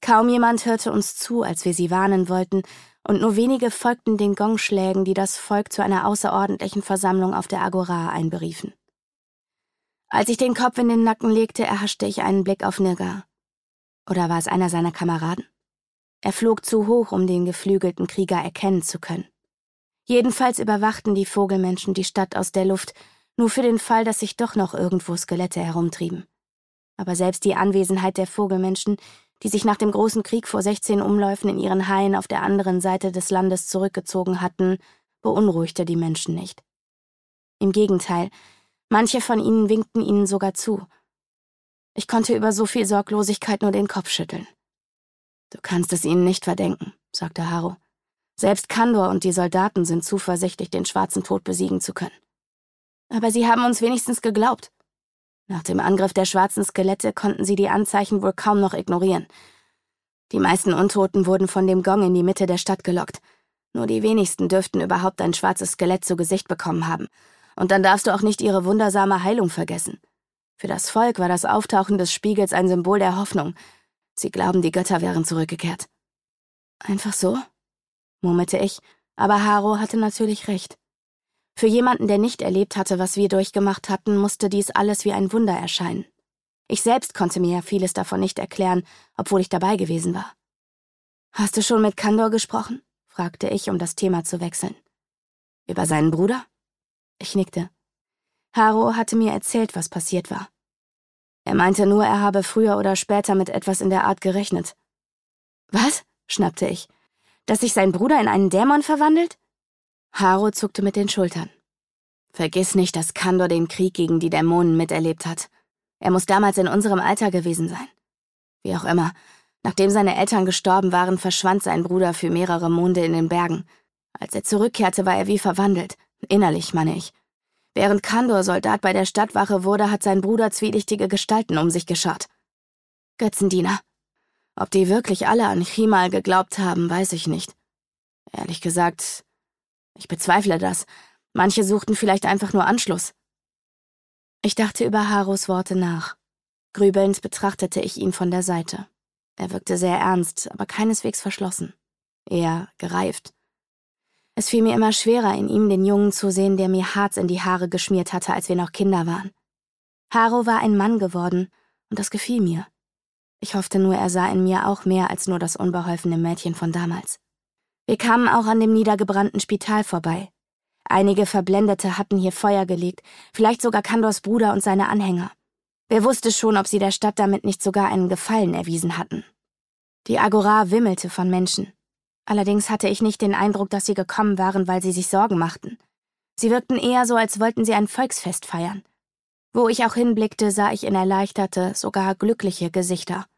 Kaum jemand hörte uns zu, als wir sie warnen wollten, und nur wenige folgten den Gongschlägen, die das Volk zu einer außerordentlichen Versammlung auf der Agora einberiefen. Als ich den Kopf in den Nacken legte, erhaschte ich einen Blick auf Nirgar. Oder war es einer seiner Kameraden? Er flog zu hoch, um den geflügelten Krieger erkennen zu können. Jedenfalls überwachten die Vogelmenschen die Stadt aus der Luft, nur für den Fall, dass sich doch noch irgendwo Skelette herumtrieben. Aber selbst die Anwesenheit der Vogelmenschen, die sich nach dem großen Krieg vor 16 Umläufen in ihren Haien auf der anderen Seite des Landes zurückgezogen hatten, beunruhigte die Menschen nicht. Im Gegenteil, manche von ihnen winkten ihnen sogar zu. Ich konnte über so viel Sorglosigkeit nur den Kopf schütteln. »Du kannst es ihnen nicht verdenken«, sagte Harro. »Selbst Kandor und die Soldaten sind zuversichtlich, den schwarzen Tod besiegen zu können. Aber sie haben uns wenigstens geglaubt. Nach dem Angriff der schwarzen Skelette konnten sie die Anzeichen wohl kaum noch ignorieren. Die meisten Untoten wurden von dem Gong in die Mitte der Stadt gelockt. Nur die wenigsten dürften überhaupt ein schwarzes Skelett zu Gesicht bekommen haben. Und dann darfst du auch nicht ihre wundersame Heilung vergessen. Für das Volk war das Auftauchen des Spiegels ein Symbol der Hoffnung. Sie glauben, die Götter wären zurückgekehrt.« »Einfach so?«, murmelte ich, aber Harro hatte natürlich recht. Für jemanden, der nicht erlebt hatte, was wir durchgemacht hatten, musste dies alles wie ein Wunder erscheinen. Ich selbst konnte mir ja vieles davon nicht erklären, obwohl ich dabei gewesen war. »Hast du schon mit Kandor gesprochen?«, fragte ich, um das Thema zu wechseln. »Über seinen Bruder?« Ich nickte. Harro hatte mir erzählt, was passiert war. Er meinte nur, er habe früher oder später mit etwas in der Art gerechnet. »Was?«, schnappte ich. »Dass sich sein Bruder in einen Dämon verwandelt?« Harro zuckte mit den Schultern. »Vergiss nicht, dass Kandor den Krieg gegen die Dämonen miterlebt hat. Er muss damals in unserem Alter gewesen sein. Wie auch immer, nachdem seine Eltern gestorben waren, verschwand sein Bruder für mehrere Monde in den Bergen. Als er zurückkehrte, war er wie verwandelt. Innerlich, meine ich. Während Kandor Soldat bei der Stadtwache wurde, hat sein Bruder zwielichtige Gestalten um sich geschart. Götzendiener. Ob die wirklich alle an Chimal geglaubt haben, weiß ich nicht. Ehrlich gesagt, ich bezweifle das. Manche suchten vielleicht einfach nur Anschluss.« Ich dachte über Harros Worte nach. Grübelnd betrachtete ich ihn von der Seite. Er wirkte sehr ernst, aber keineswegs verschlossen. Eher gereift. Es fiel mir immer schwerer, in ihm den Jungen zu sehen, der mir Harz in die Haare geschmiert hatte, als wir noch Kinder waren. Harro war ein Mann geworden, und das gefiel mir. Ich hoffte nur, er sah in mir auch mehr als nur das unbeholfene Mädchen von damals. Wir kamen auch an dem niedergebrannten Spital vorbei. Einige Verblendete hatten hier Feuer gelegt, vielleicht sogar Kandors Bruder und seine Anhänger. Wer wusste schon, ob sie der Stadt damit nicht sogar einen Gefallen erwiesen hatten. Die Agora wimmelte von Menschen. Allerdings hatte ich nicht den Eindruck, dass sie gekommen waren, weil sie sich Sorgen machten. Sie wirkten eher so, als wollten sie ein Volksfest feiern. Wo ich auch hinblickte, sah ich in erleichterte, sogar glückliche Gesichter.